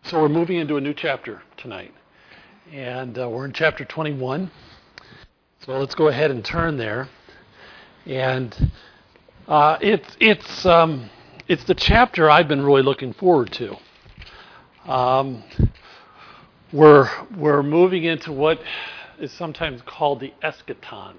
So we're moving into a new chapter tonight, and we're in chapter 21. So let's go ahead and turn there. And it's the chapter I've been really looking forward to. We're moving into what is sometimes called the eschaton,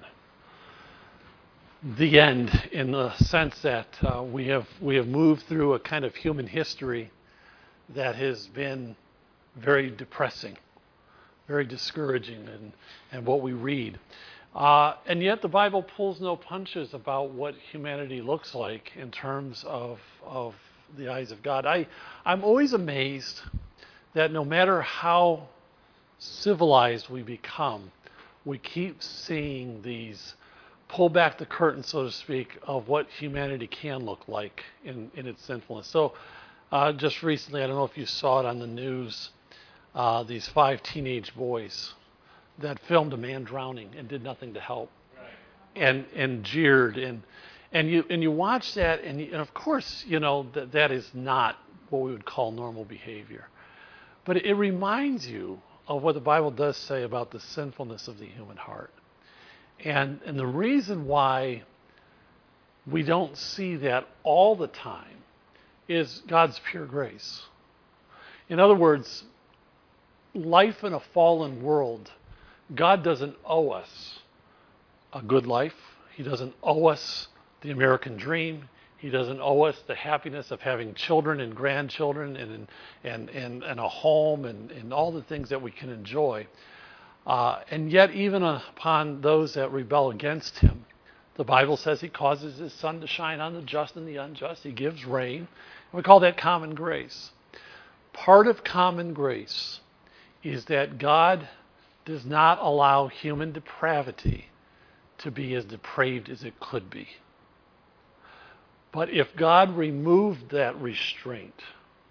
the end, in the sense that we have moved through a kind of human history that has been very depressing, very discouraging in what we read. And yet the Bible pulls no punches about what humanity looks like in terms of the eyes of God. I'm always amazed that no matter how civilized we become, we keep seeing these pull back the curtain, so to speak, of what humanity can look like in its sinfulness. So just recently, I don't know if you saw it on the news, these 5 teenage boys that filmed a man drowning and did nothing to help, and jeered, and you watch that, and of course, you know that is not what we would call normal behavior, but it reminds you of what the Bible does say about the sinfulness of the human heart, and the reason why we don't see that all the time is God's pure grace. In other words, life in a fallen world, God doesn't owe us a good life. He doesn't owe us the American dream. He doesn't owe us the happiness of having children and grandchildren and a home and all the things that we can enjoy. And yet, even upon those that rebel against him, the Bible says he causes his sun to shine on the just and the unjust. He gives rain. We call that common grace. Part of common grace is that God does not allow human depravity to be as depraved as it could be. But if God removed that restraint,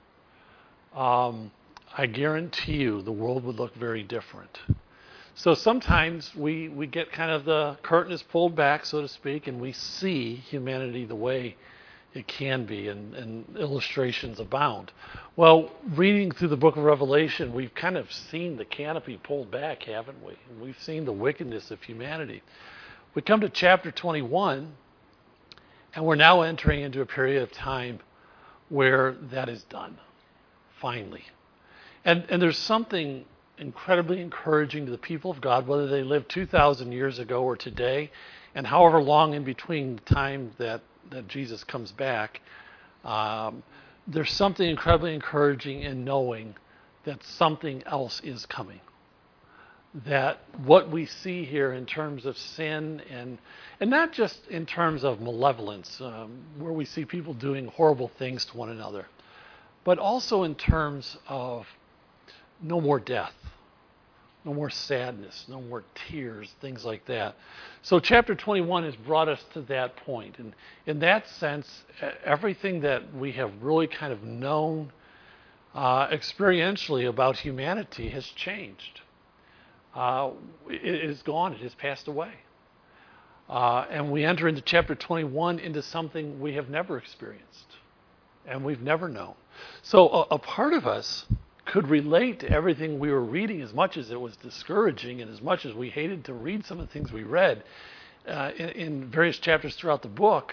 I guarantee you the world would look very different. So sometimes we get kind of the curtain is pulled back, so to speak, and we see humanity the way it can be, and illustrations abound. Well, reading through the book of Revelation, we've kind of seen the canopy pulled back, haven't we? And we've seen the wickedness of humanity. We come to chapter 21, and we're now entering into a period of time where that is done, finally. And there's something incredibly encouraging to the people of God, whether they lived 2,000 years ago or today, and however long in between the time that Jesus comes back, there's something incredibly encouraging in knowing that something else is coming. That what we see here in terms of sin, and not just in terms of malevolence, where we see people doing horrible things to one another, but also in terms of no more death, no more sadness, no more tears, things like that. So chapter 21 has brought us to that point. And in that sense, everything that we have really kind of known experientially about humanity has changed. It is gone. It has passed away. And we enter into chapter 21 into something we have never experienced and we've never known. So a part of us could relate to everything we were reading, as much as it was discouraging and as much as we hated to read some of the things we read in various chapters throughout the book.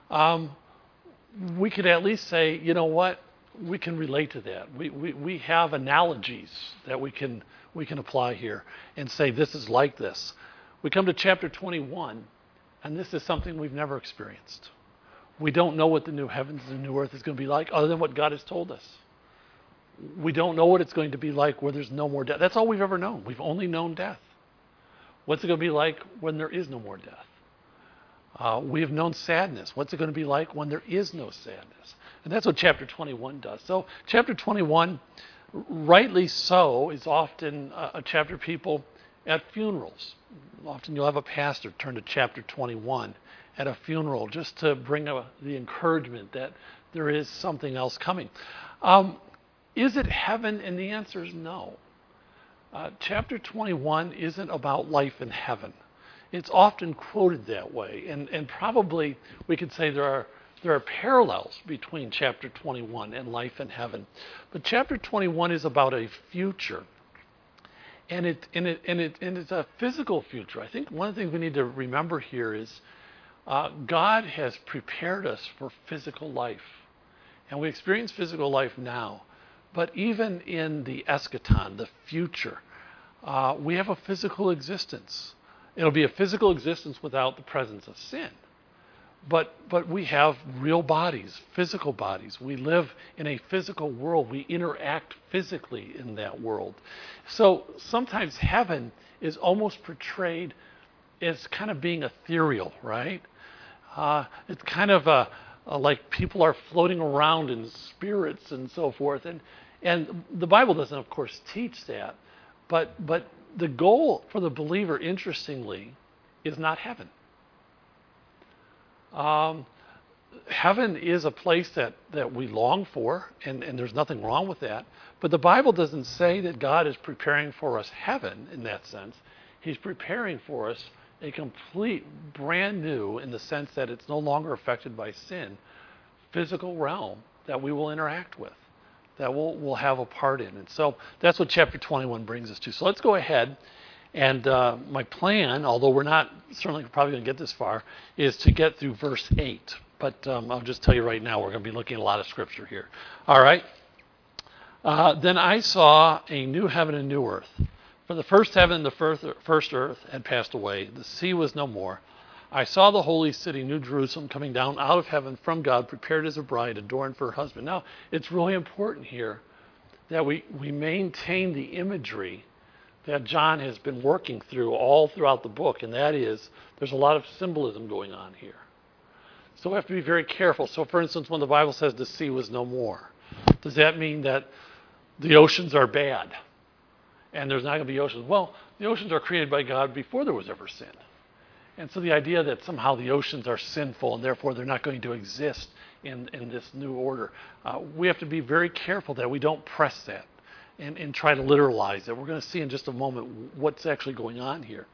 We could at least say, you know what, we can relate to that. We have analogies that we can apply here and say this is like this. We come to chapter 21, and this is something we've never experienced. We don't know what the new heavens and the new earth is going to be like other than what God has told us. We don't know what it's going to be like where there's no more death. That's all we've ever known. We've only known death. What's it going to be like when there is no more death? We have known sadness. What's it going to be like when there is no sadness? And that's what chapter 21 does. So chapter 21, rightly so, is often a chapter people at funerals. Often you'll have a pastor turn to chapter 21 at a funeral just to bring the encouragement that there is something else coming. Is it heaven? And the answer is no. Chapter 21 isn't about life in heaven. It's often quoted that way. And probably we could say there are there are parallels between chapter 21 and life in heaven. But chapter 21 is about a future. And it's a physical future. I think one of the things we need to remember here is God has prepared us for physical life. And we experience physical life now. But even in the eschaton, the future, we have a physical existence. It'll be a physical existence without the presence of sin. But we have real bodies, physical bodies. We live in a physical world. We interact physically in that world. So sometimes heaven is almost portrayed as kind of being ethereal, right? It's kind of like people are floating around in spirits and so forth. And the Bible doesn't, of course, teach that. But the goal for the believer, interestingly, is not heaven. Heaven is a place that we long for, and there's nothing wrong with that. But the Bible doesn't say that God is preparing for us heaven in that sense. He's preparing for us a complete, brand new, in the sense that it's no longer affected by sin, physical realm that we will interact with, that we'll have a part in. And so that's what chapter 21 brings us to. So let's go ahead. And my plan, although we're not certainly probably going to get this far, is to get through verse 8. But I'll just tell you right now, we're going to be looking at a lot of scripture here. All right. Then I saw a new heaven and new earth. For the first heaven and the first earth had passed away. The sea was no more. I saw the holy city, New Jerusalem, coming down out of heaven from God, prepared as a bride, adorned for her husband. Now, it's really important here that we maintain the imagery that John has been working through all throughout the book, and that is there's a lot of symbolism going on here. So we have to be very careful. So, for instance, when the Bible says the sea was no more, does that mean that the oceans are bad and there's not going to be oceans? Well, the oceans are created by God before there was ever sin. And so the idea that somehow the oceans are sinful and therefore they're not going to exist in this new order, we have to be very careful that we don't press that and try to literalize it. We're going to see in just a moment what's actually going on here.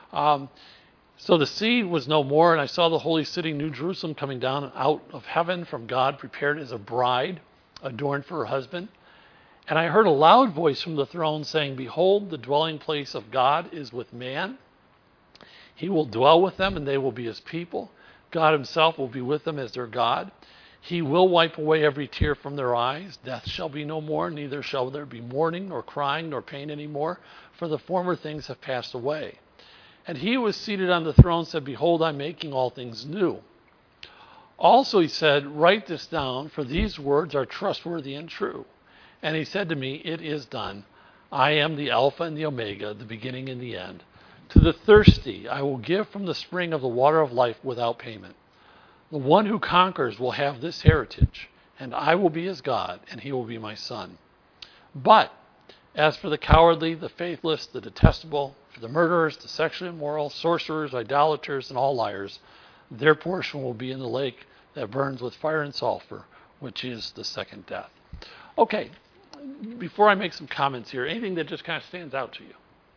So the sea was no more, and I saw the holy city, New Jerusalem, coming down out of heaven from God, prepared as a bride, adorned for her husband. And I heard a loud voice from the throne saying, "Behold, the dwelling place of God is with man. He will dwell with them, and they will be his people. God himself will be with them as their God. He will wipe away every tear from their eyes. Death shall be no more, neither shall there be mourning, nor crying, nor pain any more, for the former things have passed away." And he who was seated on the throne said, "Behold, I'm making all things new." Also he said, "Write this down, for these words are trustworthy and true." And he said to me, "It is done. I am the Alpha and the Omega, the beginning and the end. To the thirsty I will give from the spring of the water of life without payment. The one who conquers will have this heritage, and I will be his God, and he will be my son. But as for the cowardly, the faithless, the detestable, for the murderers, the sexually immoral, sorcerers, idolaters, and all liars, their portion will be in the lake that burns with fire and sulfur, which is the second death." Okay, before I make some comments here, anything that just kind of stands out to you?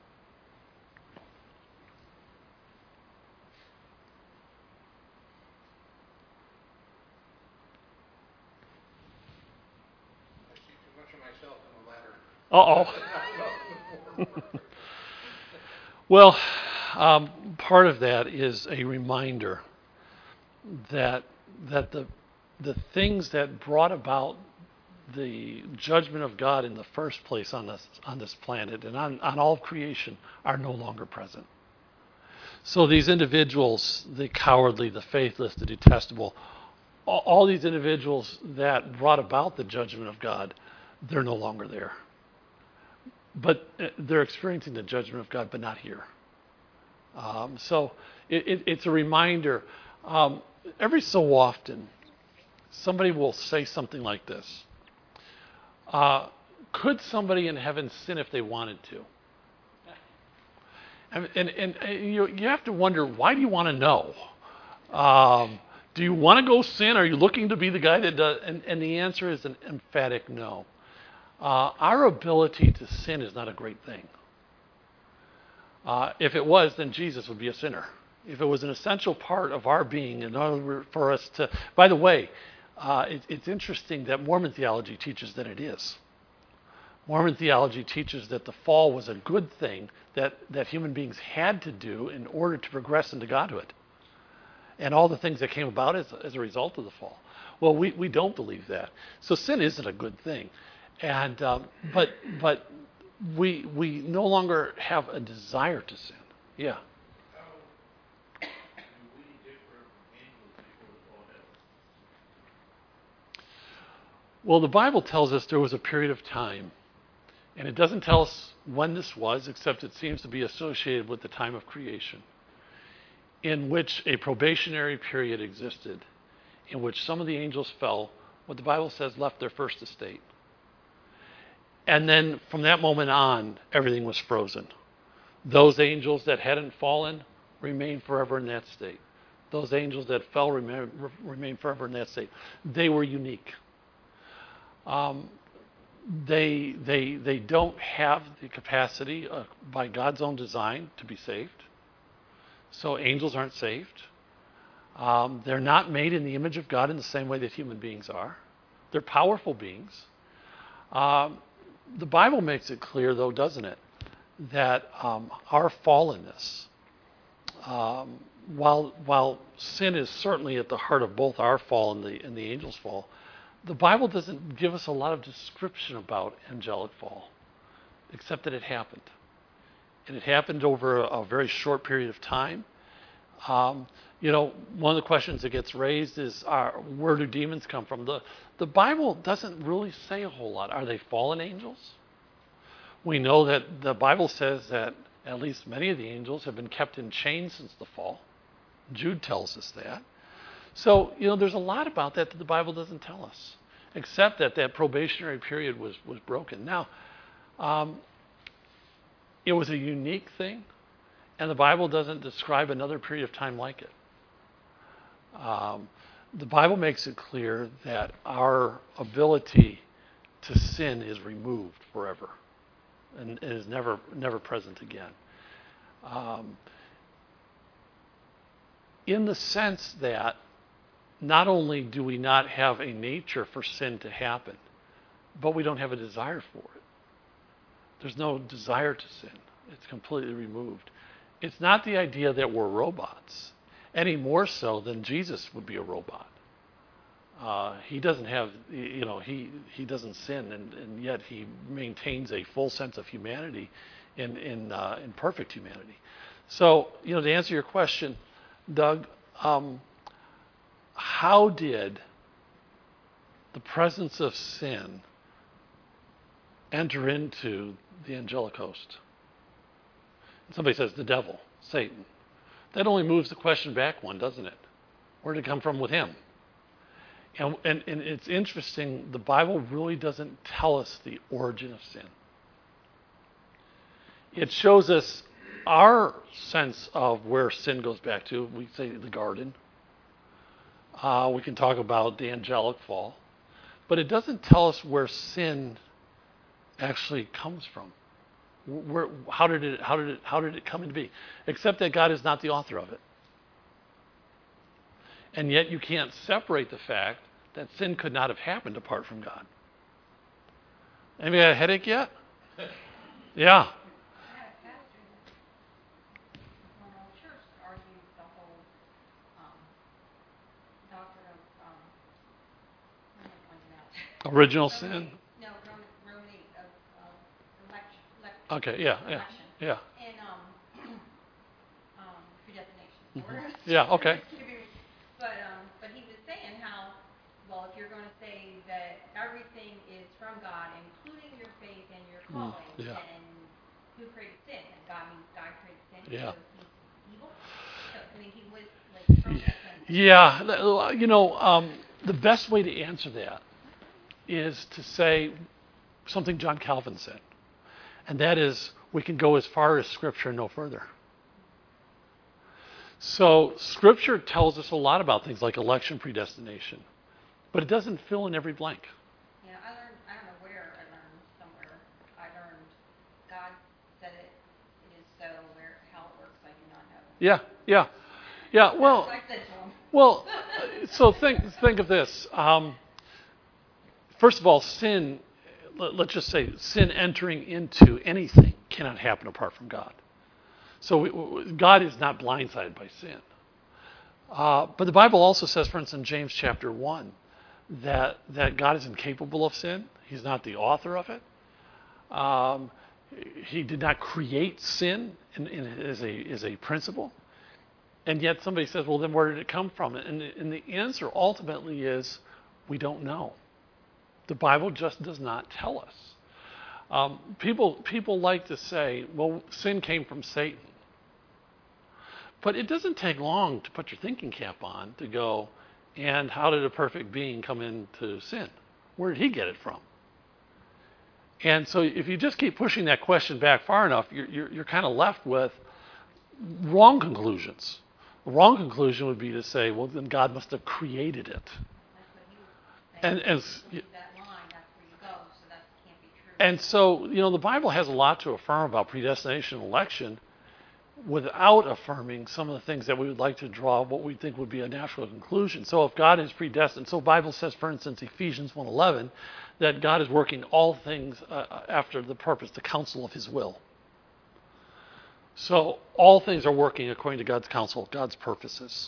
Uh-oh. Well, part of that is a reminder that the things that brought about the judgment of God in the first place on this planet and on all of creation are no longer present. So these individuals, the cowardly, the faithless, the detestable, all these individuals that brought about the judgment of God, they're no longer there. But they're experiencing the judgment of God, but not here. So it's a reminder. Every so often, somebody will say something like this. Could somebody in heaven sin if they wanted to? And you have to wonder, why do you want to know? Do you want to go sin? Are you looking to be the guy that does? And the answer is an emphatic no. Our ability to sin is not a great thing. If it was, then Jesus would be a sinner. if it was an essential part of our being in order for us to... By the way, it's interesting that Mormon theology teaches that it is. Mormon theology teaches that the fall was a good thing that human beings had to do in order to progress into godhood. And all the things that came about as a result of the fall. Well, we don't believe that. So sin isn't a good thing. And but we no longer have a desire to sin. Yeah. Well, the Bible tells us there was a period of time, and it doesn't tell us when this was, except it seems to be associated with the time of creation, in which a probationary period existed, in which some of the angels fell, what the Bible says left their first estate. And then from that moment on, everything was frozen. Those angels that hadn't fallen remained forever in that state. Those angels that fell remained forever in that state. They were unique. They don't have the capacity by God's own design to be saved. So angels aren't saved. They're not made in the image of God in the same way that human beings are. They're powerful beings. The Bible makes it clear, though, doesn't it, that our fallenness, while sin is certainly at the heart of both our fall and the angel's fall, the Bible doesn't give us a lot of description about angelic fall, except that it happened. And it happened over a very short period of time. One of the questions that gets raised is, where do demons come from? The Bible doesn't really say a whole lot. Are they fallen angels? We know that the Bible says that at least many of the angels have been kept in chains since the fall. Jude tells us that. So, there's a lot about that the Bible doesn't tell us, except that probationary period was broken. Now, it was a unique thing, and the Bible doesn't describe another period of time like it. The Bible makes it clear that our ability to sin is removed forever and is never present again. In the sense that not only do we not have a nature for sin to happen, but we don't have a desire for it. There's no desire to sin. It's completely removed. It's not the idea that we're robots, any more so than Jesus would be a robot. He doesn't have, he doesn't sin, and yet he maintains a full sense of humanity in perfect humanity. So, to answer your question, Doug, how did the presence of sin enter into the angelic host? Somebody says the devil, Satan. That only moves the question back one, doesn't it? Where did it come from with him? And it's interesting, the Bible really doesn't tell us the origin of sin. It shows us our sense of where sin goes back to. We say the garden. We can talk about the angelic fall. But it doesn't tell us where sin actually comes from. How did it come into being? Except that God is not the author of it. And yet you can't separate the fact that sin could not have happened apart from God. Anybody got a headache yet? Yeah. Original sin? No, Roman 8 of election. Okay, yeah. And predestination. Yeah, okay. But he was saying how, well, if you're going to say that everything is from God, including your faith and your calling, then who created sin? And God means God created sin. Yeah. So he's evil. So he was from that. Yeah, the best way to answer that is to say something John Calvin said. And that is, we can go as far as Scripture and no further. So Scripture tells us a lot about things like election predestination, but it doesn't fill in every blank. Yeah, I don't know where I learned somewhere. I learned God said it is so, how it works, I do not know. Yeah. Yeah, well, That's what I said to him. well, so think of this. First of all, sin, let's just say sin entering into anything cannot happen apart from God. So God is not blindsided by sin. But the Bible also says, for instance, in James chapter 1, that God is incapable of sin. He's not the author of it. He did not create sin as a principle. And yet somebody says, well, then where did it come from? And the answer ultimately is, we don't know. The Bible just does not tell us. People like to say, well, sin came from Satan. But it doesn't take long to put your thinking cap on to go, and how did a perfect being come into sin? Where did he get it from? And so if you just keep pushing that question back far enough, you're kind of left with wrong conclusions. The wrong conclusion would be to say, well, then God must have created it. That's what he was saying. And That line, that's where you go, so that can't be true. And so, the Bible has a lot to affirm about predestination and election without affirming some of the things that we would like to draw what we think would be a natural conclusion. So if God is predestined, so the Bible says, for instance, Ephesians 1:11, that God is working all things after the purpose, the counsel of his will. So all things are working according to God's counsel, God's purposes.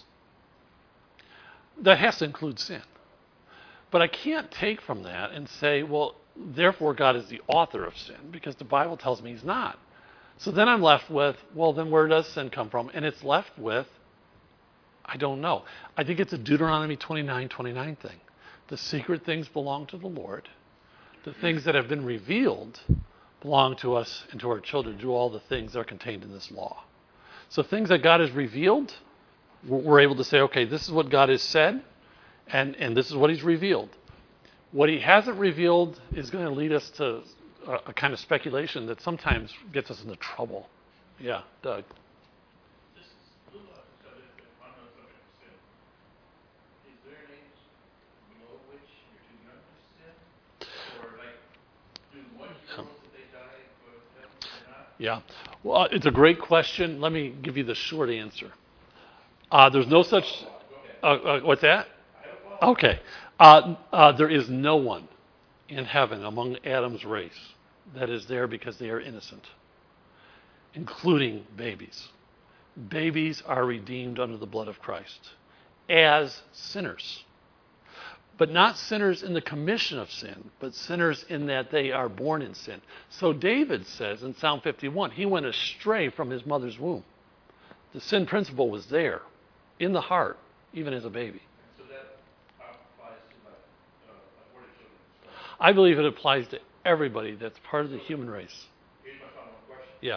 That has to include sin. But I can't take from that and say, well, therefore God is the author of sin, because the Bible tells me he's not. So then I'm left with, well, then where does sin come from? And it's left with, I don't know. I think it's a Deuteronomy 29:29 thing. The secret things belong to the Lord. The things that have been revealed belong to us and to our children, do all the things that are contained in this law. So things that God has revealed, we're able to say, okay, this is what God has said, and this is what he's revealed. What he hasn't revealed is going to lead us to a kind of speculation that sometimes gets us into trouble. Yeah, Doug. This is a little subject, but on the subject of sin. Is there an age below which you're too young to sin? Or like, do 1-year-olds if they die go to heaven or not? Yeah. Well, it's a great question. Let me give you the short answer. There's no such... what's that? Okay. There is no one in heaven among Adam's race that is there because they are innocent, including babies. Babies are redeemed under the blood of Christ as sinners. But not sinners in the commission of sin, but sinners in that they are born in sin. So David says in Psalm 51, he went astray from his mother's womb. The sin principle was there, in the heart, even as a baby. So that applies to aborted children as well. I believe it applies to everybody that's part of the human race. Here's my final question. Yeah.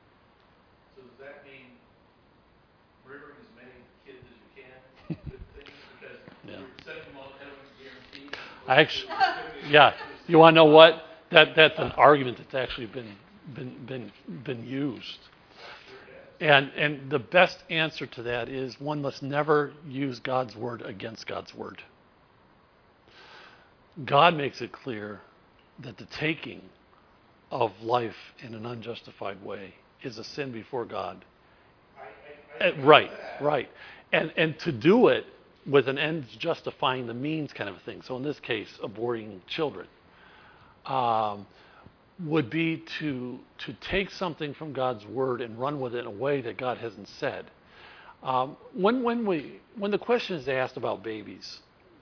So does that mean murdering as many kids as you can? Good things? Because Yeah. you're setting them all ahead of them guaranteed. I actually, yeah. You want to know what? That's an argument that's actually been used. And the best answer to that is one must never use God's word against God's word. God makes it clear that the taking of life in an unjustified way is a sin before God. Right. And to do it with an end justifying the means kind of a thing. So in this case, aborting children would be to take something from God's word and run with it in a way that God hasn't said. When the question is asked about babies,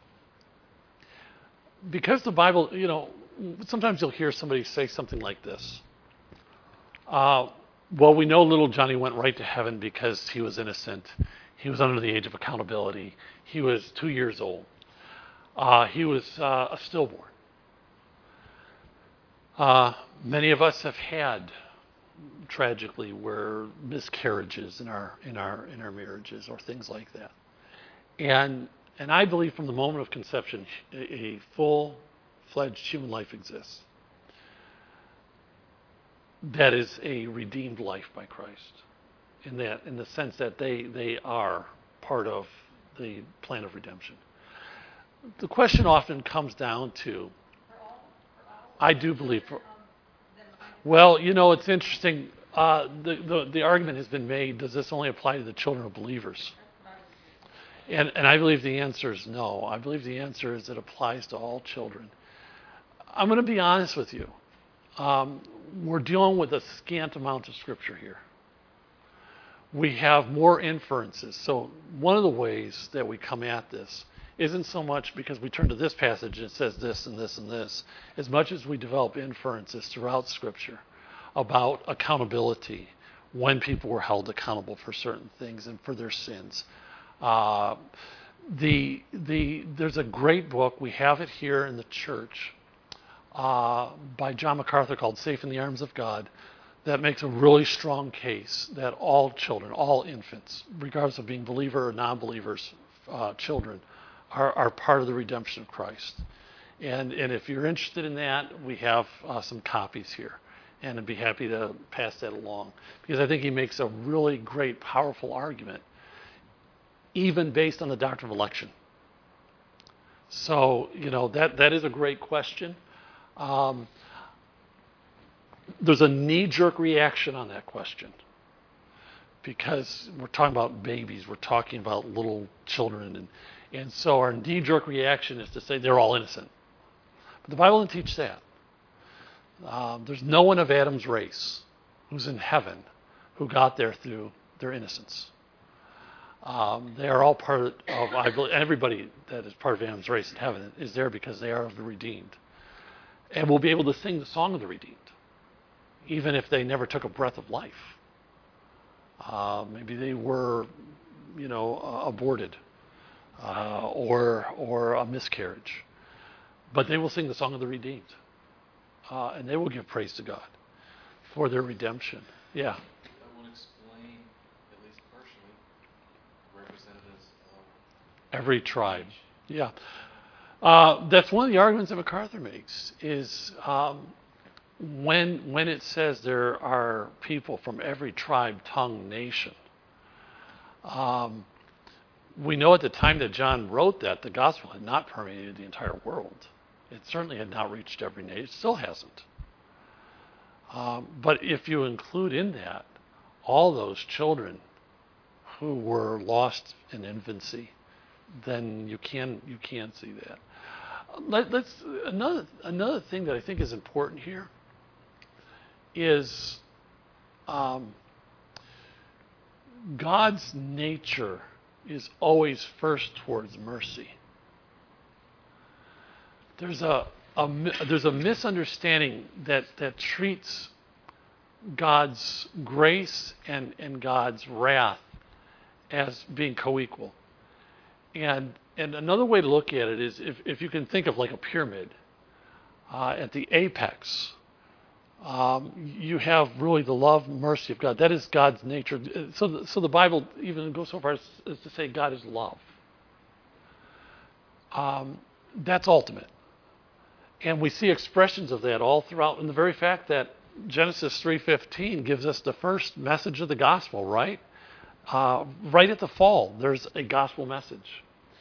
because the Bible, sometimes you'll hear somebody say something like this. Well, we know little Johnny went right to heaven because he was innocent. He was under the age of accountability. He was 2 years old. He was a stillborn. Many of us have had, tragically, where miscarriages in our marriages or things like that. And I believe from the moment of conception, a full-fledged human life exists. That is a redeemed life by Christ, in the sense that they are part of the plan of redemption. The question often comes down to, I do believe, well, it's interesting. The argument has been made: does this only apply to the children of believers? I And I believe the answer is no. I believe the answer is it applies to all children. I'm going to be honest with you. We're dealing with a scant amount of Scripture here. We have more inferences. So one of the ways that we come at this isn't so much because we turn to this passage and it says this and this and this, as much as we develop inferences throughout Scripture about accountability, when people were held accountable for certain things and for their sins. There's a great book, we have it here in the church, by John MacArthur called Safe in the Arms of God, that makes a really strong case that all children, all infants, regardless of being believer or non-believers, children, are part of the redemption of Christ. And if you're interested in that, we have some copies here. And I'd be happy to pass that along. Because I think he makes a really great, powerful argument, even based on the doctrine of election. So, that is a great question. There's a knee-jerk reaction on that question. Because we're talking about babies, we're talking about little children. And so our knee-jerk reaction is to say they're all innocent. But the Bible doesn't teach that. There's no one of Adam's race who's in heaven who got there through their innocence. They are all part of, I believe, everybody that is part of Adam's race in heaven is there because they are of the redeemed. And will be able to sing the song of the redeemed, even if they never took a breath of life. Maybe they were, aborted or a miscarriage. But they will sing the song of the redeemed. And they will give praise to God for their redemption. Yeah. That would explain, at least partially, representatives of every tribe. Yeah. That's one of the arguments that MacArthur makes, is when it says there are people from every tribe, tongue, nation. We know at the time that John wrote that, the gospel had not permeated the entire world. It certainly had not reached every nation. It still hasn't. But if you include in that all those children who were lost in infancy, then you can see that. Another thing that I think is important here is God's nature is always first towards mercy. There's a misunderstanding that treats God's grace and God's wrath as being co-equal. And another way to look at it is if you can think of like a pyramid, at the apex, you have really the love and mercy of God. That is God's nature. So the Bible even goes so far as to say God is love. That's ultimate. And we see expressions of that all throughout. And the very fact that Genesis 3:15 gives us the first message of the gospel, right? Right at the fall, there's a gospel message.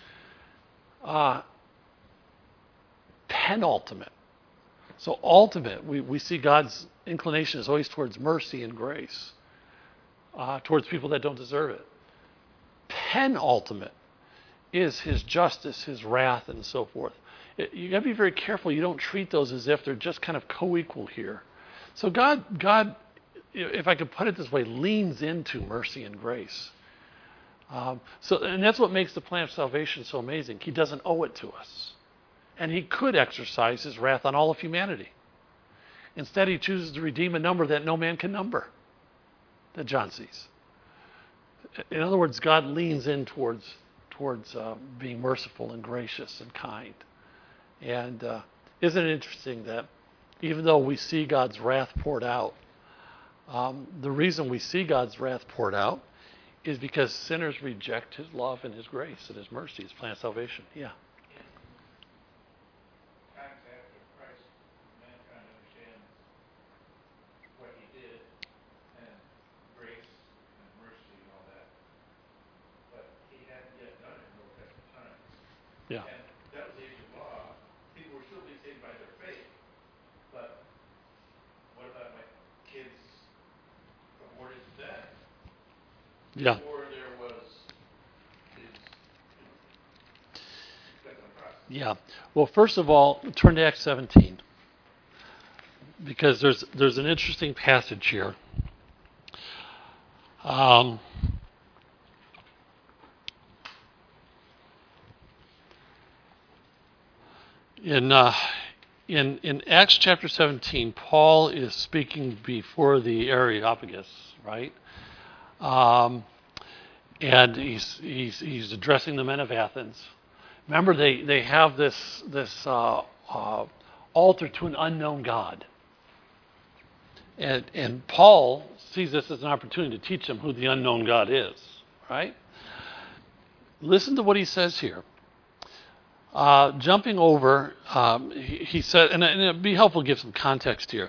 Penultimate. So ultimate, we see God's inclination is always towards mercy and grace, towards people that don't deserve it. Penultimate is his justice, his wrath, and so forth. You got to be very careful. You don't treat those as if they're just kind of co-equal here. So God, if I could put it this way, leans into mercy and grace. And that's what makes the plan of salvation so amazing. He doesn't owe it to us. And he could exercise his wrath on all of humanity. Instead, he chooses to redeem a number that no man can number, that John sees. In other words, God leans in towards being merciful and gracious and kind. And isn't it interesting that even though we see God's wrath poured out, the reason we see God's wrath poured out is because sinners reject his love and his grace and his mercy, his plan of salvation. Yeah. Times after Christ, mankind understands what he did and grace and mercy and all that. But he hadn't yet done it in Old Testament times. Yeah. And that was the age of law. People were still being saved by their faith. But what about like kids aborted to death? Yeah. Or there was his Yeah. Well, first of all, turn to Acts 17, because there's an interesting passage here. In Acts chapter 17, Paul is speaking before the Areopagus, right? And he's addressing the men of Athens. Remember, they have this altar to an unknown God, and Paul sees this as an opportunity to teach them who the unknown God is, right? Listen to what he says here. Jumping over, he said, and it'd be helpful to give some context here.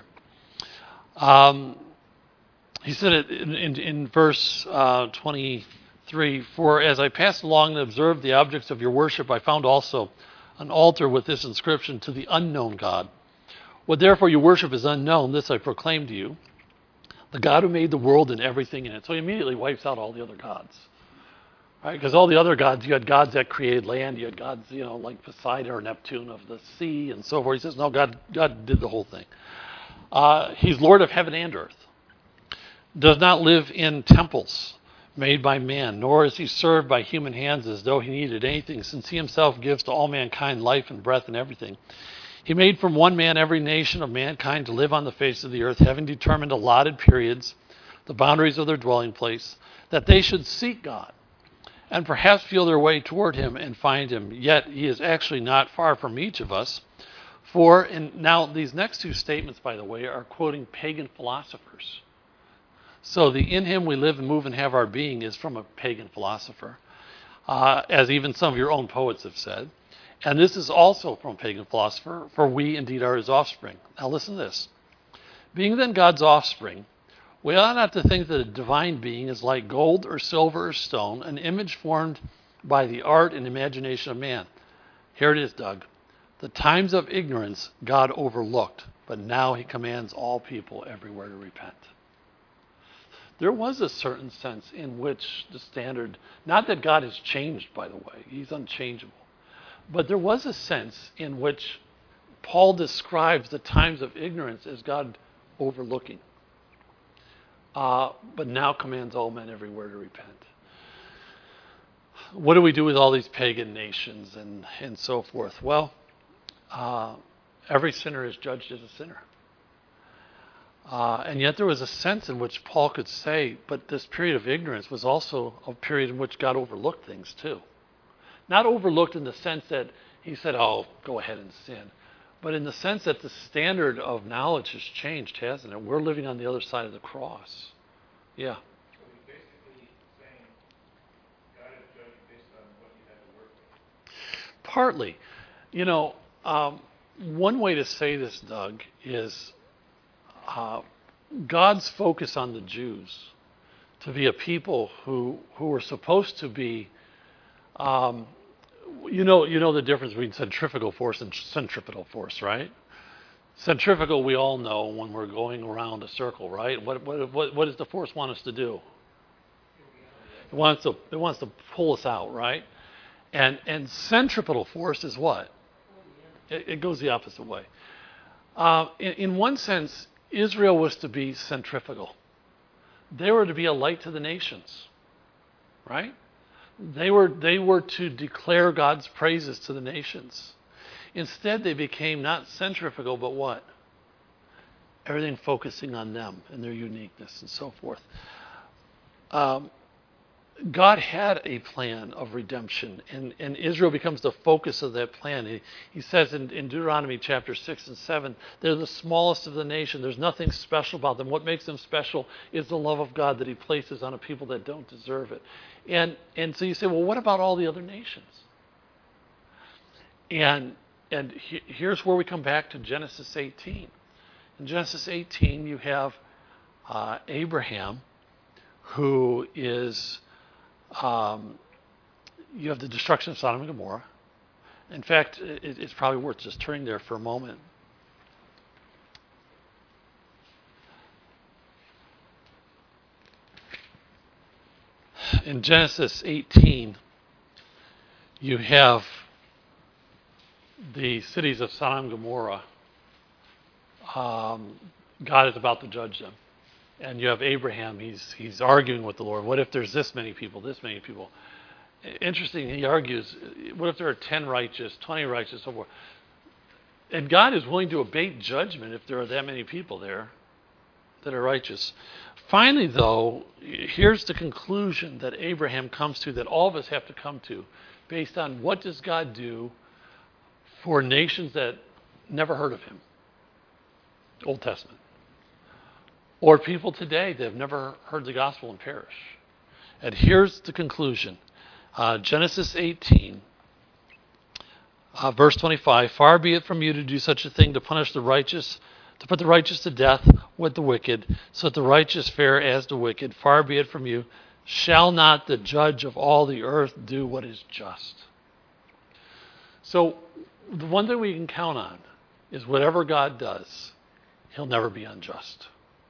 He said it in verse 23, "For as I passed along and observed the objects of your worship, I found also an altar with this inscription, to the unknown God. What therefore you worship is unknown, this I proclaim to you, the God who made the world and everything in it." So he immediately wipes out all the other gods. Right? Because all the other gods, you had gods that created land, you had gods, like Poseidon or Neptune of the sea and so forth. He says, no, God did the whole thing. He's Lord of heaven and earth. Does not live in temples made by man, nor is he served by human hands as though he needed anything, since he himself gives to all mankind life and breath and everything. He made from one man every nation of mankind to live on the face of the earth, having determined allotted periods, the boundaries of their dwelling place, that they should seek God and perhaps feel their way toward him and find him. Yet he is actually not far from each of us. And now these next two statements, by the way, are quoting pagan philosophers. So the "in him we live and move and have our being" is from a pagan philosopher, as even some of your own poets have said. And this is also from a pagan philosopher, "for we indeed are his offspring." Now listen to this. "Being then God's offspring, we ought not to think that a divine being is like gold or silver or stone, an image formed by the art and imagination of man." Here it is, Doug. "The times of ignorance God overlooked, but now he commands all people everywhere to repent." There was a certain sense in which the standard, not that God has changed, by the way, he's unchangeable, but there was a sense in which Paul describes the times of ignorance as God overlooking. But now commands all men everywhere to repent. What do we do with all these pagan nations and so forth? Well, every sinner is judged as a sinner. And yet there was a sense in which Paul could say, but this period of ignorance was also a period in which God overlooked things too. Not overlooked in the sense that he said, oh, go ahead and sin, but in the sense that the standard of knowledge has changed, hasn't it? We're living on the other side of the cross. Yeah. So he's basically saying God is judging based on what you have to work with. Partly. One way to say this, Doug, is God's focus on the Jews to be a people who are supposed to be, you know the difference between centrifugal force and centripetal force, right? Centrifugal, we all know when we're going around a circle, right? What does the force want us to do? It wants to pull us out, right? And centripetal force is what? It goes the opposite way. In one sense, Israel was to be centrifugal. They were to be a light to the nations, right? They were to declare God's praises to the nations. Instead, they became not centrifugal, but what? Everything focusing on them and their uniqueness and so forth. God had a plan of redemption, and Israel becomes the focus of that plan. He says in Deuteronomy chapter 6 and 7, they're the smallest of the nation. There's nothing special about them. What makes them special is the love of God that he places on a people that don't deserve it. And so you say, well, what about all the other nations? And here's where we come back to Genesis 18. In Genesis 18, you have Abraham, who is... you have the destruction of Sodom and Gomorrah. In fact, it's probably worth just turning there for a moment. In Genesis 18, you have the cities of Sodom and Gomorrah, God is about to judge them. And you have Abraham, he's arguing with the Lord. What if there's this many people, this many people? Interesting, he argues, what if there are 10 righteous, 20 righteous, so forth? And God is willing to abate judgment if there are that many people there that are righteous. Finally, though, here's the conclusion that Abraham comes to, that all of us have to come to, based on what does God do for nations that never heard of him? Old Testament. Or people today that have never heard the gospel and perish. And here's the conclusion. Genesis 18, verse 25, far be it from you to do such a thing, to punish the righteous, to put the righteous to death with the wicked, so that the righteous fare as the wicked. Far be it from you. Shall not the judge of all the earth do what is just? So the one thing we can count on is whatever God does, he'll never be unjust.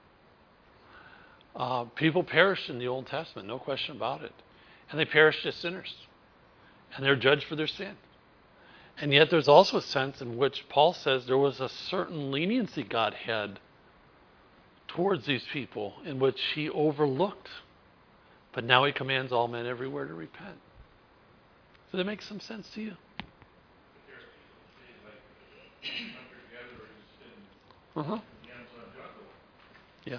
People perished in the Old Testament, no question about it. And they perished as sinners. And they're judged for their sin. And yet there's also a sense in which Paul says there was a certain leniency God had towards these people in which he overlooked. But now he commands all men everywhere to repent. Does that make some sense to you? Uh-huh. Yeah.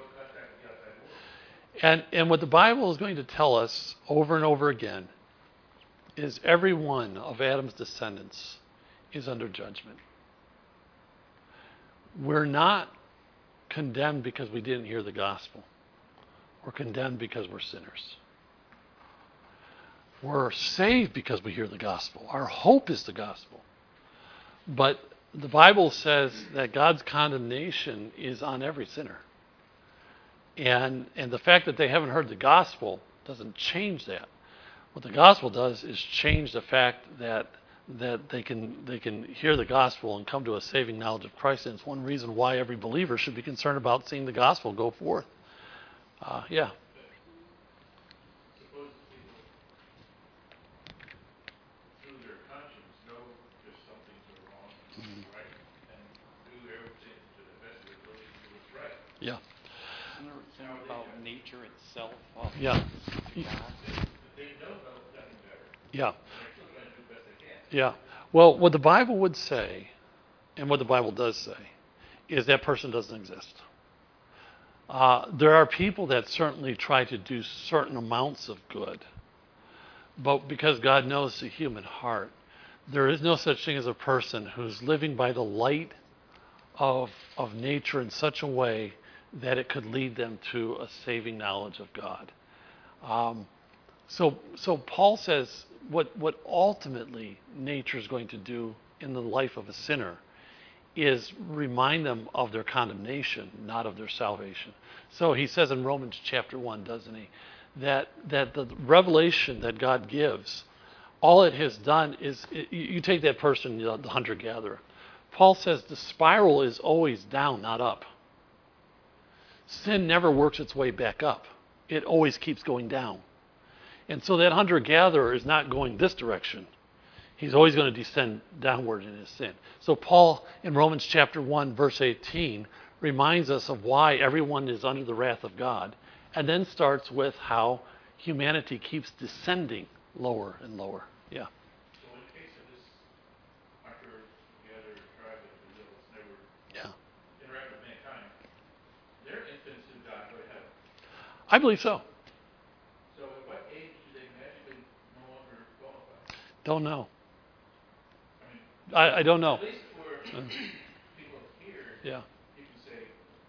And what the Bible is going to tell us over and over again is every one of Adam's descendants is under judgment. We're not condemned because we didn't hear the gospel. We're condemned because we're sinners. We're saved because we hear the gospel. Our hope is the gospel. But the Bible says that God's condemnation is on every sinner. And the fact that they haven't heard the gospel doesn't change that. What the gospel does is change the fact that they can hear the gospel and come to a saving knowledge of Christ. And it's one reason why every believer should be concerned about seeing the gospel go forth. Yeah. Suppose people, through their conscience, know there's something wrong, right, and do everything to the best of their ability to do what's right. Yeah. Isn't there a thing about nature itself? Yeah. They know nothing better. Yeah. They're still going to do the best they can. Yeah. Well, what the Bible would say, and what the Bible does say, is that person doesn't exist. There are people that certainly try to do certain amounts of good, but because God knows the human heart, there is no such thing as a person who's living by the light of nature in such a way that it could lead them to a saving knowledge of God. So Paul says what ultimately nature is going to do in the life of a sinner is remind them of their condemnation, not of their salvation. So he says in Romans chapter 1, doesn't he, that the revelation that God gives, all it has done is, you take that person, the hunter-gatherer. Paul says the spiral is always down, not up. Sin never works its way back up. It always keeps going down. And so that hunter-gatherer is not going this direction. He's always going to descend downward in his sin. So Paul, in Romans chapter 1, verse 18, reminds us of why everyone is under the wrath of God, and then starts with how humanity keeps descending lower and lower. Yeah. So in the case of this hunter-gatherer tribe of the Israelites, never interact with mankind, their infants who died go to heaven. I believe so. So at what age do they magically no longer qualify? Don't know. I I don't know. At least for people here, Yeah. you can say,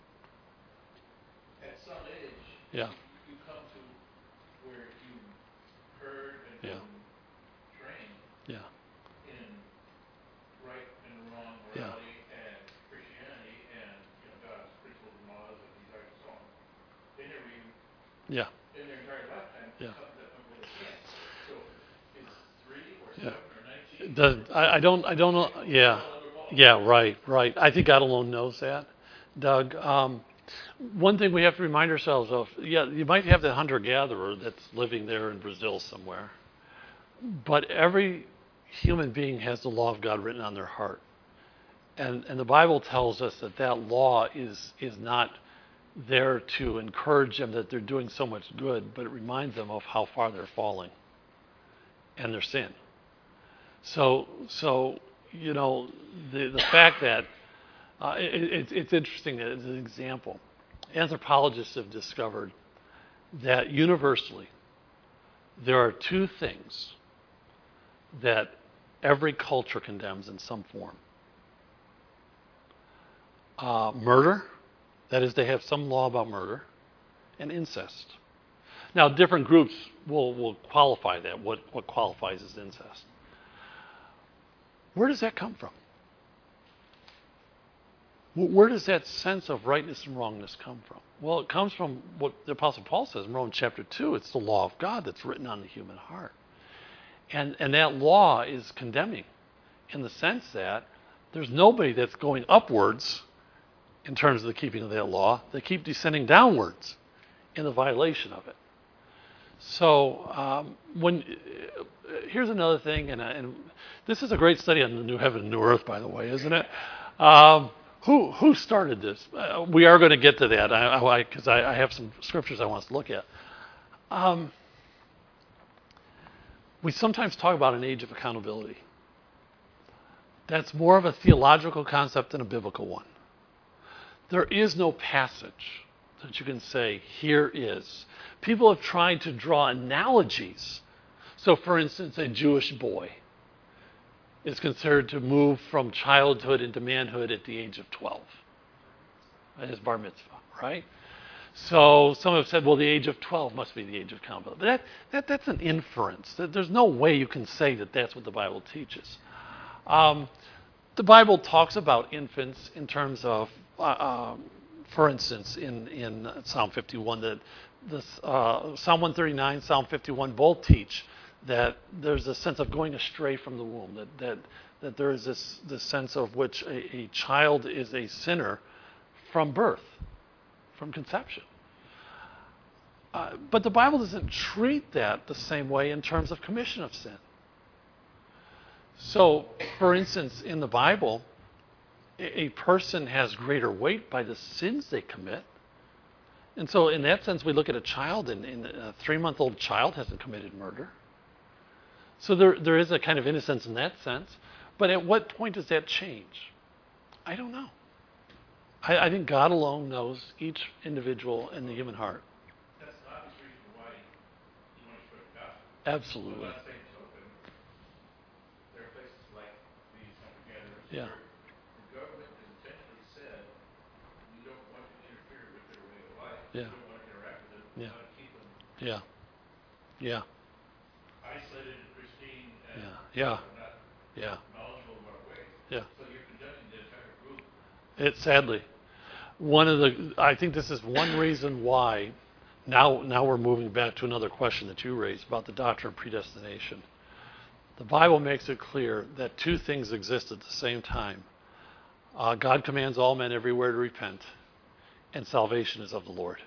at some age, Yeah. you come to where you heard and Yeah. been trained Yeah. in right and wrong, Yeah. morality and Christianity and God's principles and laws and desires and so on. They never even, Yeah. in their entire lifetime, Yeah. come to that point where they can. So it's 3 or Yeah. 7 or 19. I don't know. Yeah. Yeah, right. I think God alone knows that, Doug. One thing we have to remind ourselves of, you might have that hunter-gatherer that's living there in Brazil somewhere, but every human being has the law of God written on their heart. And the Bible tells us that law is not there to encourage them that they're doing so much good, but it reminds them of how far they're falling and their sin. So the fact that it's interesting as an example. Anthropologists have discovered that universally there are two things that every culture condemns in some form. Murder, that is, they have some law about murder, and incest. Now, different groups will qualify that, what qualifies as incest. Where does that come from? Where does that sense of rightness and wrongness come from? Well, it comes from what the Apostle Paul says in Romans chapter 2. It's the law of God that's written on the human heart. And that law is condemning in the sense that there's nobody that's going upwards in terms of the keeping of that law. They keep descending downwards in the violation of it. So here's another thing, and this is a great study on the new heaven and new earth, by the way, isn't it? Who started this? We are going to get to that because I have some scriptures I want us to look at. We sometimes talk about an age of accountability. That's more of a theological concept than a biblical one. There is no passage that you can say, here is. People have tried to draw analogies. So, for instance, a Jewish boy is considered to move from childhood into manhood at the age of 12. At his bar mitzvah, right? So some have said, well, the age of 12 must be the age of accountability. But that's an inference. There's no way you can say that that's what the Bible teaches. The Bible talks about infants in terms of, for instance, in Psalm 51, that Psalm 139, Psalm 51 both teach that there's a sense of going astray from the womb, that there is this sense of which a child is a sinner from birth, from conception. But the Bible doesn't treat that the same way in terms of commission of sin. So, for instance, in the Bible, a person has greater weight by the sins they commit. And so in that sense, we look at a child, and a 3-month-old child hasn't committed murder. So there is a kind of innocence in that sense. But at what point does that change? I don't know. I think God alone knows each individual in the human heart. That's not the reason why you want to spread the gospel. Absolutely. But by the same token, there are places like these hunter-gatherers Yeah. where the government has intentionally said, we don't want to interfere with their way of life. Yeah. We don't want to interact with them. We Yeah. want to keep them Yeah. isolated and pristine and Yeah. not Yeah. knowledgeable of our ways. Yeah. So you're condemning the entire group. Sadly, I think this is one reason why now we're moving back to another question that you raised about the doctrine of predestination. The Bible makes it clear that two things exist at the same time. God commands all men everywhere to repent, and salvation is of the Lord.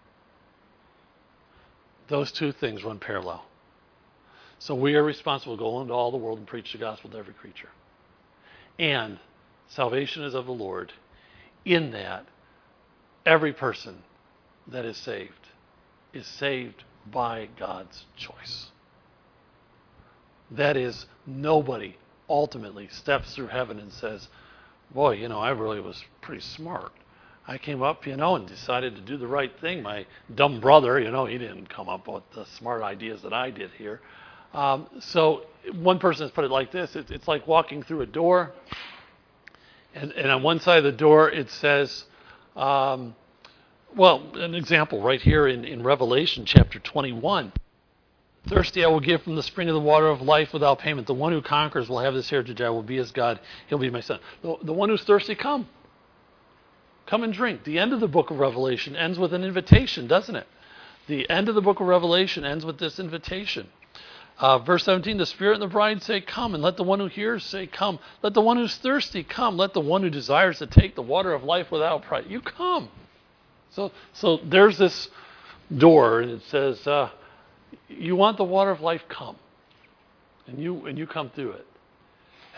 Those two things run parallel. So we are responsible to go into all the world and preach the gospel to every creature. And salvation is of the Lord, in that every person that is saved by God's choice. That is, nobody ultimately steps through heaven and says, boy, I really was pretty smart. I came up, and decided to do the right thing. My dumb brother, he didn't come up with the smart ideas that I did here. So one person has put it like this. It's like walking through a door, and on one side of the door it says, an example right here in Revelation chapter 21. Thirsty I will give from the spring of the water of life without payment. The one who conquers will have this heritage. I will be his God. He'll be my son. The one who's thirsty, come. Come and drink. The end of the book of Revelation ends with an invitation, doesn't it? The end of the book of Revelation ends with this invitation. Verse 17, the Spirit and the bride say, come. And let the one who hears say, come. Let the one who's thirsty come. Let the one who desires to take the water of life without price. You come. So there's this door, and it says, you want the water of life, come. And you come through it.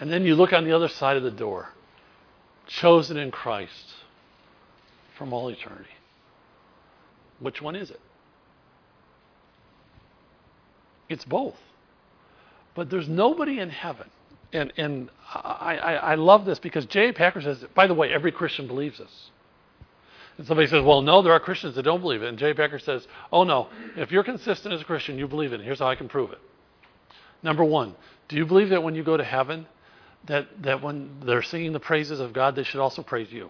And then you look on the other side of the door. Chosen in Christ from all eternity. Which one is it? It's both. But there's nobody in heaven. And I love this because J.I. Packer says, by the way, every Christian believes this. And somebody says, well, no, there are Christians that don't believe it. And J.I. Packer says, oh, no, if you're consistent as a Christian, you believe it. And here's how I can prove it. Number one, do you believe that when you go to heaven, that when they're singing the praises of God, they should also praise you?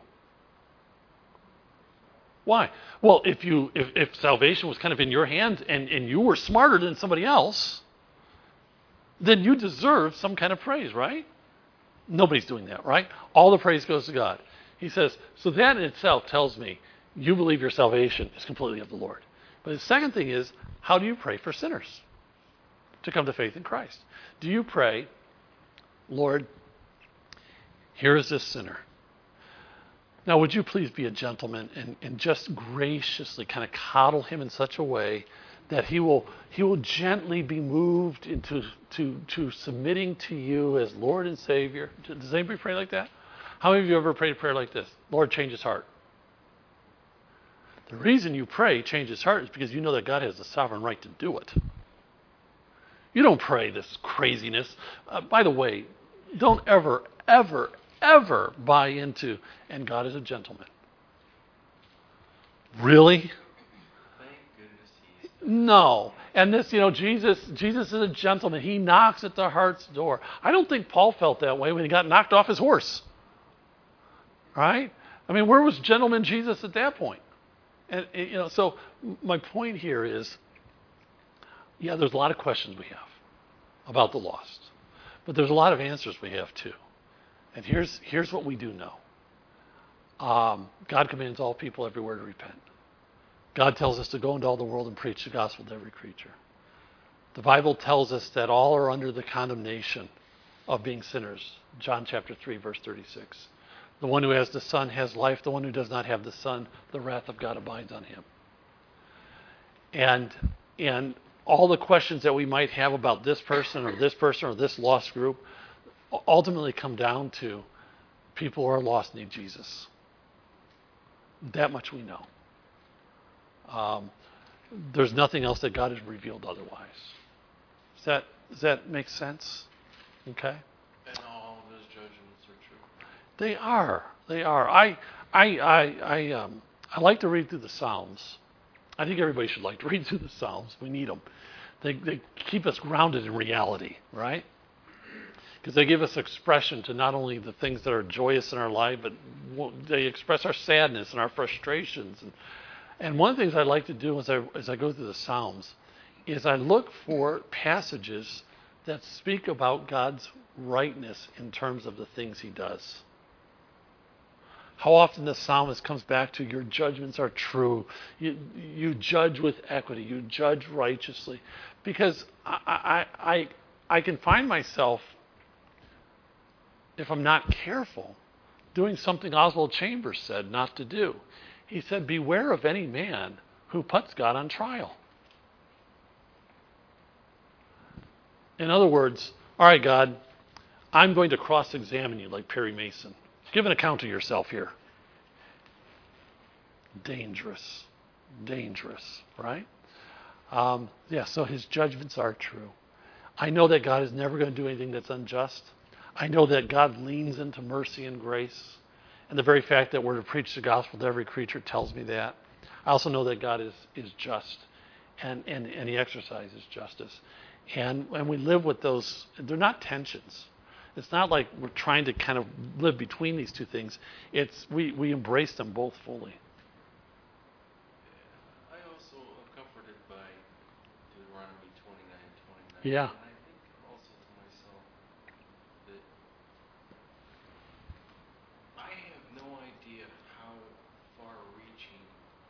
Why? Well, if salvation was kind of in your hands and you were smarter than somebody else, then you deserve some kind of praise, right? Nobody's doing that, right? All the praise goes to God. He says, so that in itself tells me you believe your salvation is completely of the Lord. But the second thing is, how do you pray for sinners to come to faith in Christ? Do you pray, Lord, here is this sinner. Now, would you please be a gentleman and just graciously kind of coddle him in such a way that he will gently be moved into to submitting to you as Lord and Savior? Does anybody pray like that? How many of you ever prayed a prayer like this? Lord, change his heart. The reason you pray, change his heart, is because you know that God has the sovereign right to do it. You don't pray this craziness. By the way, don't ever buy into, and God is a gentleman. Really? Thank goodness he's No. And this, Jesus is a gentleman. He knocks at the heart's door. I don't think Paul felt that way when he got knocked off his horse. Right? I mean, where was gentleman Jesus at that point? And so my point here is, yeah, there's a lot of questions we have about the lost. But there's a lot of answers we have too. And here's what we do know. God commands all people everywhere to repent. God tells us to go into all the world and preach the gospel to every creature. The Bible tells us that all are under the condemnation of being sinners. John chapter 3, verse 36. The one who has the Son has life. The one who does not have the Son, the wrath of God abides on him. And all the questions that we might have about this person or this lost group ultimately come down to people who are lost need Jesus. That much we know. There's nothing else that God has revealed otherwise. Does that make sense? Okay. And all of his judgments are true. They are. I like to read through the Psalms. I think everybody should like to read through the Psalms. We need them. They keep us grounded in reality, right? Because they give us expression to not only the things that are joyous in our life, but they express our sadness and our frustrations. And one of the things I like to do as I go through the Psalms is I look for passages that speak about God's rightness in terms of the things he does. How often the psalmist comes back to your judgments are true. You judge with equity. You judge righteously. Because I can find myself, if I'm not careful, doing something Oswald Chambers said not to do. He said, beware of any man who puts God on trial. In other words, all right, God, I'm going to cross-examine you like Perry Mason. Give an account of yourself here. Dangerous, right? So his judgments are true. I know that God is never going to do anything that's unjust. I know that God leans into mercy and grace. And the very fact that we're to preach the gospel to every creature tells me that. I also know that God is just and he exercises justice. And we live with those. They're not tensions. It's not like we're trying to kind of live between these two things. It's we embrace them both fully. I also am comforted by Deuteronomy 29:29. Yeah. And I think also to myself that I have no idea how far-reaching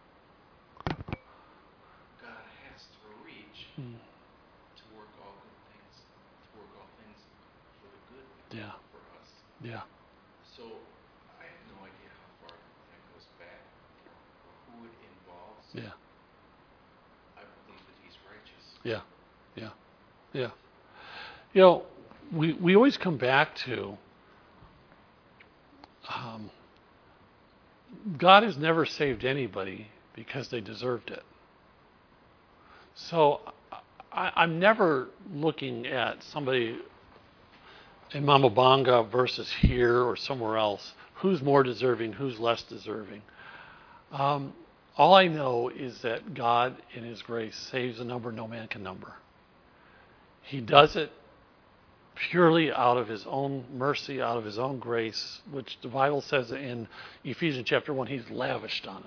God has to reach to work all things for the good for us. Yeah. So I have no idea how far that goes back or who it involves. Yeah. I believe that he's righteous. Yeah. we always come back to God has never saved anybody because they deserved it. So I'm never looking at somebody in Mama Bonga versus here or somewhere else. Who's more deserving, who's less deserving. All I know is that God, in His grace, saves a number no man can number. He does it purely out of His own mercy, out of His own grace, which the Bible says in Ephesians chapter 1, He's lavished on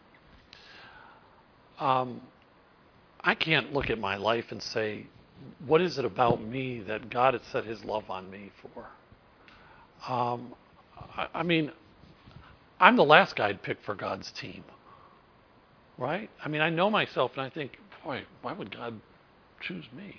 us. I can't look at my life and say, what is it about me that God has set His love on me for? I mean, I'm the last guy I'd pick for God's team. Right? I mean, I know myself and I think, boy, why would God choose me?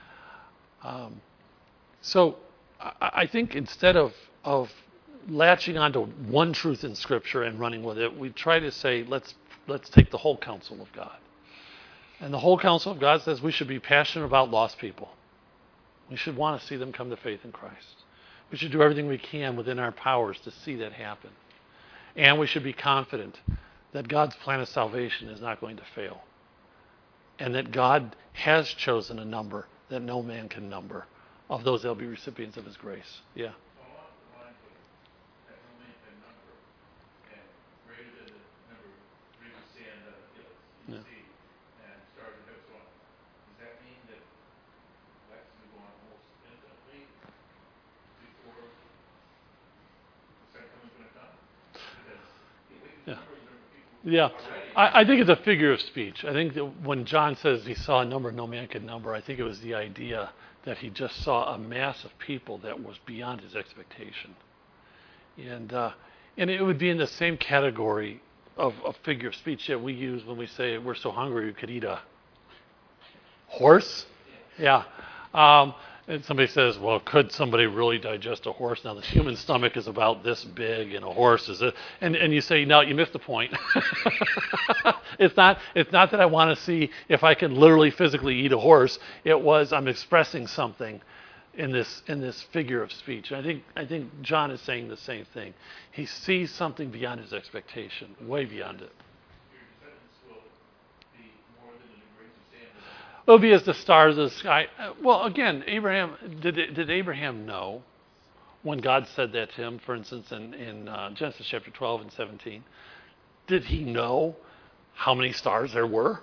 So I think instead of latching onto one truth in Scripture and running with it, we try to say, let's take the whole counsel of God. And the whole counsel of God says we should be passionate about lost people. We should want to see them come to faith in Christ. We should do everything we can within our powers to see that happen. And we should be confident that God's plan of salvation is not going to fail. And that God has chosen a number that no man can number of those that will be recipients of His grace. Yeah. Along the lines of that no man can number, and greater than the number grains of sand on the hills, you see, and stars and so on. Does that mean that that's going to go on almost infinitely before the second coming is going to come? Because the way the numbers are people Yeah. already. I think it's a figure of speech. I think that when John says he saw a number no man could number, I think it was the idea that he just saw a mass of people that was beyond his expectation. And it would be in the same category of a figure of speech that we use when we say we're so hungry we could eat a horse. Yeah. And somebody says, well, could somebody really digest a horse? Now, the human stomach is about this big, and a horse is it. And you say, no, you missed the point. It's not that I want to see if I can literally physically eat a horse. It was I'm expressing something in this figure of speech. And I think John is saying the same thing. He sees something beyond his expectation, way beyond it. Your descendants will be more than the grains of sand. It'll be as the stars of the sky. Well, again, Abraham did Abraham know when God said that to him, for instance, in Genesis chapter 12 and 17? Did he know how many stars there were?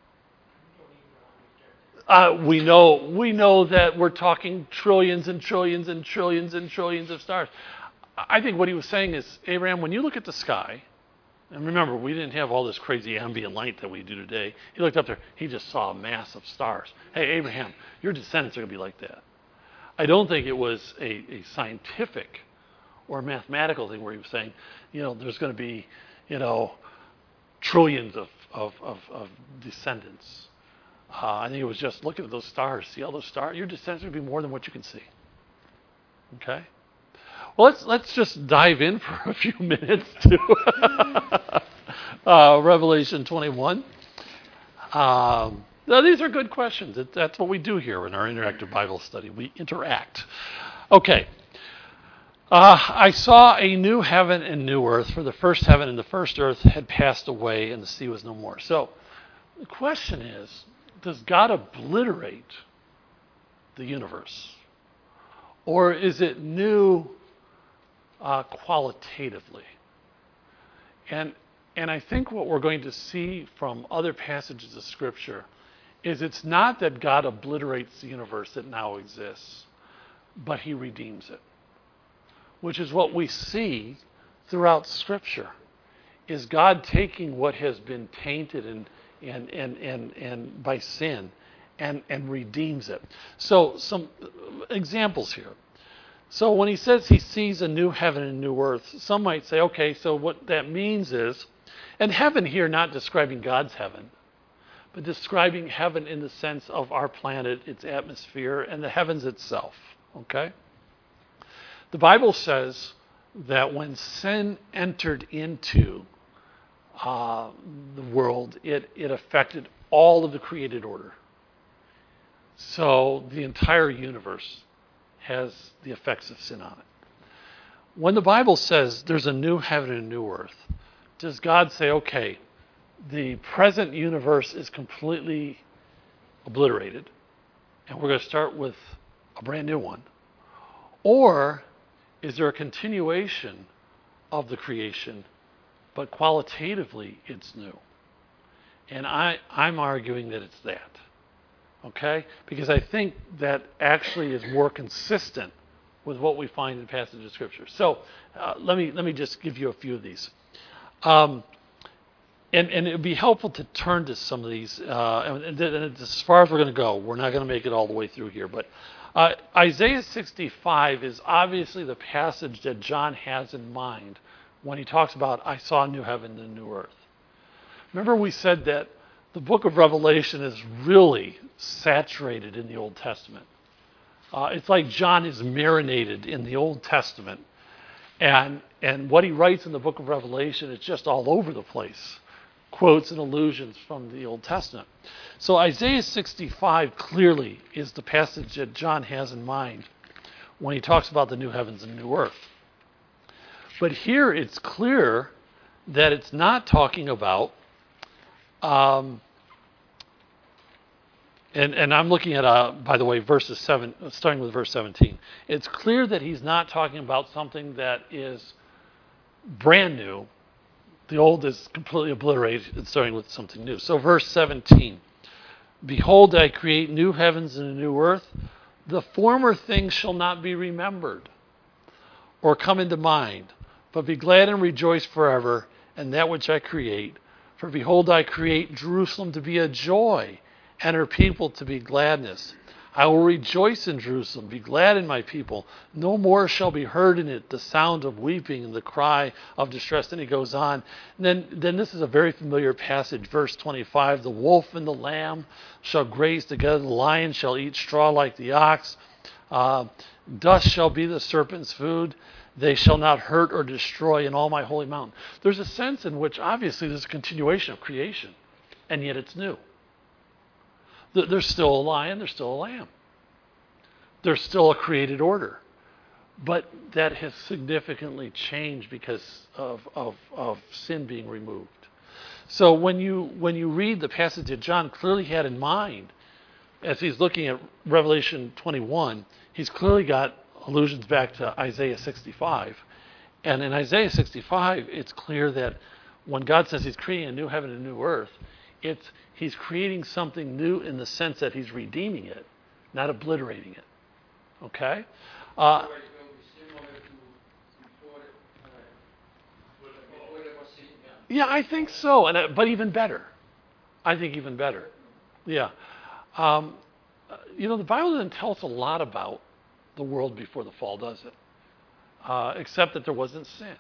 We know that we're talking trillions and trillions and trillions and trillions of stars. I think what he was saying is, Abraham, when you look at the sky, and remember, we didn't have all this crazy ambient light that we do today. He looked up there. He just saw a mass of stars. Hey, Abraham, your descendants are going to be like that. I don't think it was a scientific or mathematical thing where he was saying, there's going to be, trillions of descendants. I think it was just looking at those stars. See all those stars? Your descendants are going to be more than what you can see. Okay? Well, let's just dive in for a few minutes to Revelation 21. Now, these are good questions. That's what we do here in our interactive Bible study. We interact. Okay. I saw a new heaven and new earth, for the first heaven and the first earth had passed away, and the sea was no more. So the question is, does God obliterate the universe? Or is it new qualitatively? And I think what we're going to see from other passages of Scripture is it's not that God obliterates the universe that now exists, but He redeems it. Which is what we see throughout Scripture, is God taking what has been tainted and by sin and redeems it. So some examples here. So when he says he sees a new heaven and new earth, some might say, okay, so what that means is, and heaven here not describing God's heaven, but describing heaven in the sense of our planet, its atmosphere, and the heavens itself. Okay? The Bible says that when sin entered into the world, it affected all of the created order. So the entire universe has the effects of sin on it. When the Bible says there's a new heaven and a new earth, does God say, okay, the present universe is completely obliterated, and we're going to start with a brand new one? Or is there a continuation of the creation, but qualitatively it's new? And I'm arguing that it's that. Okay? Because I think that actually is more consistent with what we find in passages of Scripture. So let me just give you a few of these. And it would be helpful to turn to some of these. And as far as we're going to go, we're not going to make it all the way through here. But Isaiah 65 is obviously the passage that John has in mind when he talks about, I saw a new heaven and a new earth. Remember we said that the book of Revelation is really saturated in the Old Testament. It's like John is marinated in the Old Testament. And what he writes in the book of Revelation is just all over the place. Quotes and allusions from the Old Testament. So Isaiah 65 clearly is the passage that John has in mind when he talks about the new heavens and new earth. But here it's clear that it's not talking about, and I'm looking at, by the way, verses 7, starting with verse 17. It's clear that he's not talking about something that is brand new. The old is completely obliterated and starting with something new. So verse 17. Behold, I create new heavens and a new earth. The former things shall not be remembered or come into mind, but be glad and rejoice forever in that which I create. For behold, I create Jerusalem to be a joy, and her people to be gladness. I will rejoice in Jerusalem, be glad in my people. No more shall be heard in it the sound of weeping and the cry of distress. Then he goes on. And then this is a very familiar passage, verse 25. The wolf and the lamb shall graze together. The lion shall eat straw like the ox. Dust shall be the serpent's food. They shall not hurt or destroy in all my holy mountain. There's a sense in which obviously there's a continuation of creation, and yet it's new. There's still a lion, there's still a lamb. There's still a created order. But that has significantly changed because of sin being removed. So when you read the passage that John clearly had in mind, as he's looking at Revelation 21, he's clearly got allusions back to Isaiah 65. And in Isaiah 65, it's clear that when God says he's creating a new heaven and a new earth, he's creating something new in the sense that he's redeeming it, not obliterating it. Okay? Yeah, I think so, but even better. I think even better. Yeah. The Bible doesn't tell us a lot about the world before the fall, does it? Except that there wasn't sin.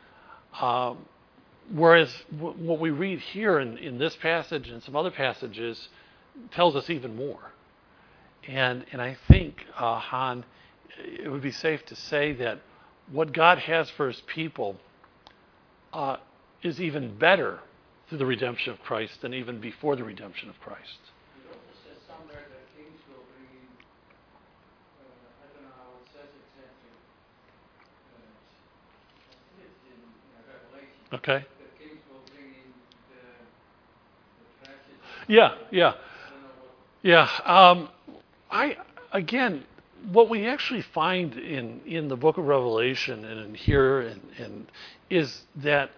Whereas what we read here in this passage and some other passages tells us even more. And I think, Han, it would be safe to say that what God has for his people is even better through the redemption of Christ than even before the redemption of Christ. It also says somewhere that kings will bring in, I don't know how it says exactly, it's in Revelation. Okay. The kings will bring in the tragedy. Yeah. Again, what we actually find in the book of Revelation and in here and is that,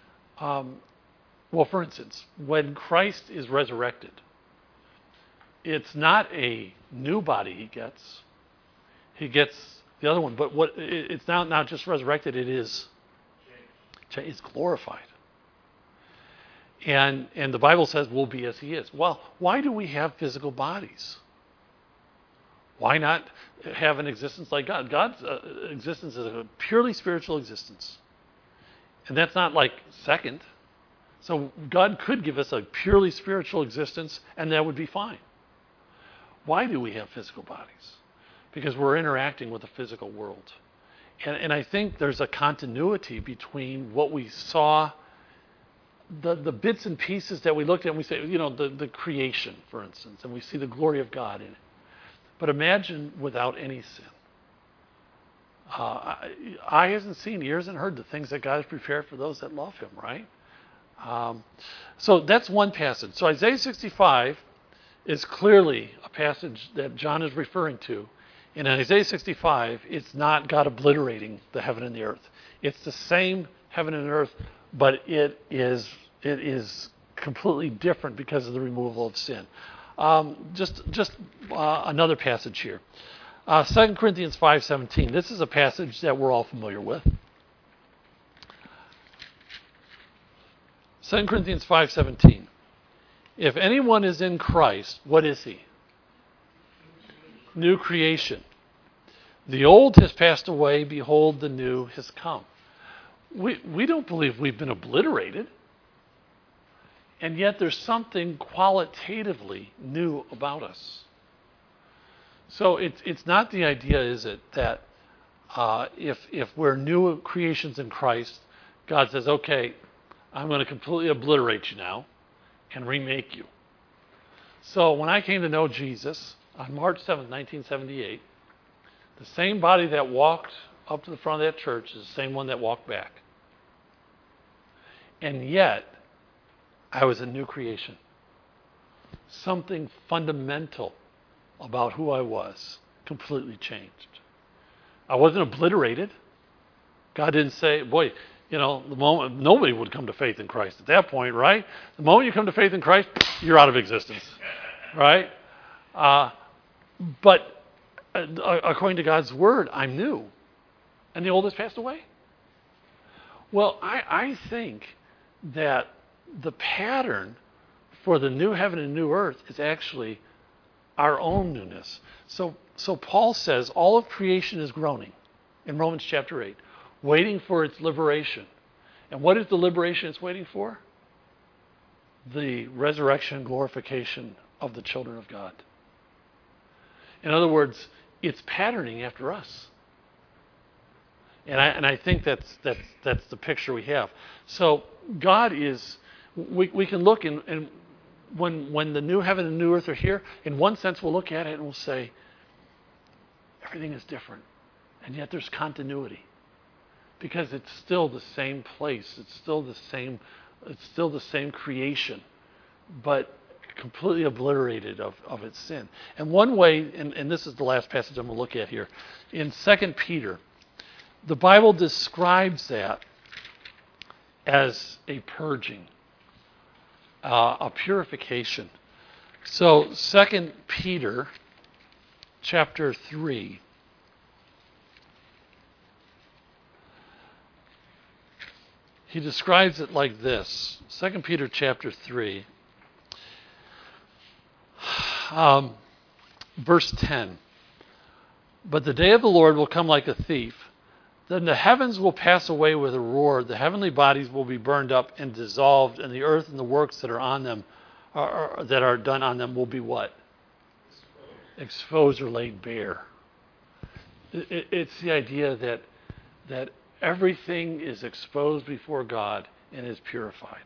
for instance, when Christ is resurrected, it's not a new body he gets. He gets the other one, but it's not just resurrected, it's glorified. And the Bible says we'll be as he is. Well, why do we have physical bodies? Why not have an existence like God? God's existence is a purely spiritual existence. And that's not like second. So God could give us a purely spiritual existence, and that would be fine. Why do we have physical bodies? Because we're interacting with the physical world. And I think there's a continuity between what we saw, the bits and pieces that we looked at, and we say, the creation, for instance, and we see the glory of God in it. But imagine without any sin. eye hasn't seen, ears hasn't heard the things that God has prepared for those that love him, right? So that's one passage. So Isaiah 65 is clearly a passage that John is referring to. In Isaiah 65, it's not God obliterating the heaven and the earth. It's the same heaven and earth, but it is completely different because of the removal of sin. Just another passage here. 2 Corinthians 5:17. This is a passage that we're all familiar with. 2 Corinthians 5:17. If anyone is in Christ, what is he? New creation. The old has passed away, behold, the new has come. We don't believe we've been obliterated. And yet there's something qualitatively new about us. So it's not the idea, is it, that if we're new creations in Christ, God says, okay, I'm going to completely obliterate you now and remake you. So when I came to know Jesus on March 7th, 1978, the same body that walked up to the front of that church is the same one that walked back. And yet, I was a new creation. Something fundamental about who I was completely changed. I wasn't obliterated. God didn't say, boy, the moment nobody would come to faith in Christ at that point, right? The moment you come to faith in Christ, you're out of existence, right? But according to God's word, I'm new, and the old has passed away. Well, I think that the pattern for the new heaven and new earth is actually our own newness. So Paul says all of creation is groaning in Romans chapter 8, waiting for its liberation. And what is the liberation it's waiting for? The resurrection and glorification of the children of God. In other words, it's patterning after us. And I think that's the picture we have. So God is, we can look and when the new heaven and new earth are here, in one sense we'll look at it and we'll say, everything is different. And yet there's continuity. Because it's still the same place. It's still the same creation. But completely obliterated of its sin. And one way, and this is the last passage I'm going to look at here, in 2 Peter, the Bible describes that as a purging, a purification. So 2 Peter chapter 3. He describes it like this. 2 Peter chapter 3. Verse 10. But the day of the Lord will come like a thief. Then the heavens will pass away with a roar. The heavenly bodies will be burned up and dissolved, and the earth and the works that are on them, that are done on them, will be what? Exposed or laid bare. It's the idea that everything is exposed before God and is purified.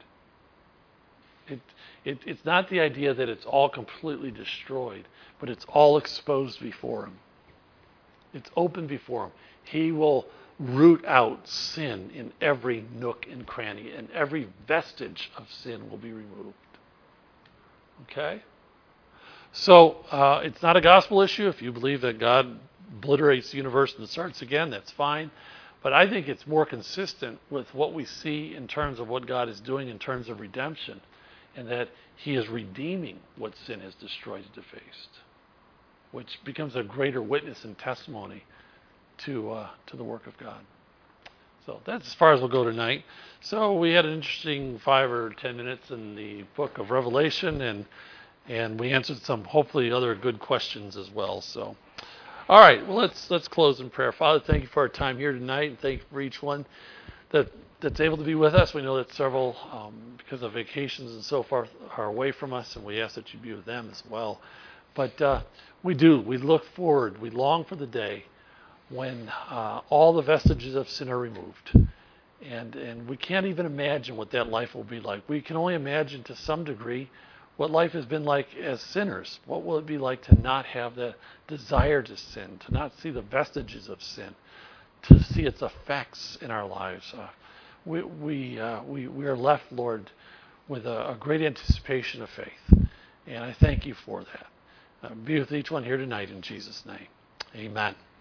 It's not the idea that it's all completely destroyed, but it's all exposed before Him. It's open before Him. He will root out sin in every nook and cranny, and every vestige of sin will be removed. Okay? So it's not a gospel issue. If you believe that God obliterates the universe and starts again, that's fine. But I think it's more consistent with what we see in terms of what God is doing in terms of redemption, and that He is redeeming what sin has destroyed and defaced, which becomes a greater witness and testimony to the work of God. So that's as far as we'll go tonight. So we had an interesting 5 or 10 minutes in the book of Revelation, and we answered some hopefully other good questions as well. So, all right, well let's close in prayer. Father, thank you for our time here tonight, and thank you for each one that's able to be with us. We know that several, because of vacations and so forth, are away from us, and we ask that you be with them as well. But we look forward, we long for the day when all the vestiges of sin are removed. And we can't even imagine what that life will be like. We can only imagine to some degree what life has been like as sinners. What will it be like to not have the desire to sin, to not see the vestiges of sin, to see its effects in our lives. We are left, Lord, with a great anticipation of faith. And I thank you for that. Be with each one here tonight in Jesus' name. Amen.